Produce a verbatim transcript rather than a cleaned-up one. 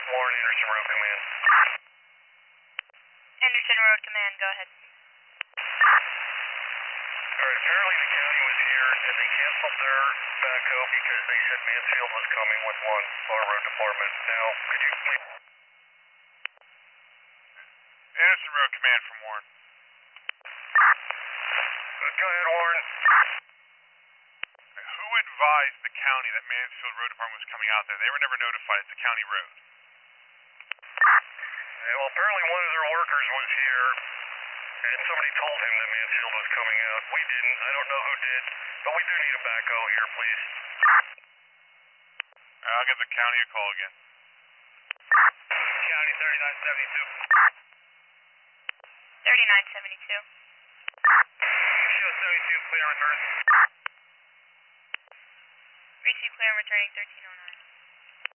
Warren, Anderson Road Command. Anderson Road Command, go ahead. Alright, apparently the county was here and they canceled their backhoe because they said Mansfield was coming with one, our road department. Now, could you please... Anderson Road Command from Warren. Go ahead, Warren. Who advised the county that Mansfield Road Department was coming out there? They were never notified. It's a county road. Yeah, well, apparently one of their workers was here, and somebody told him that Mansfield was coming out. We didn't. I don't know who did, but we do need a backhoe here, please. I'll give the county a call again. County thirty-nine seventy-two. thirty-nine seventy-two. Show seventy-two, clear and return. Receive clear and returning thirteen oh nine.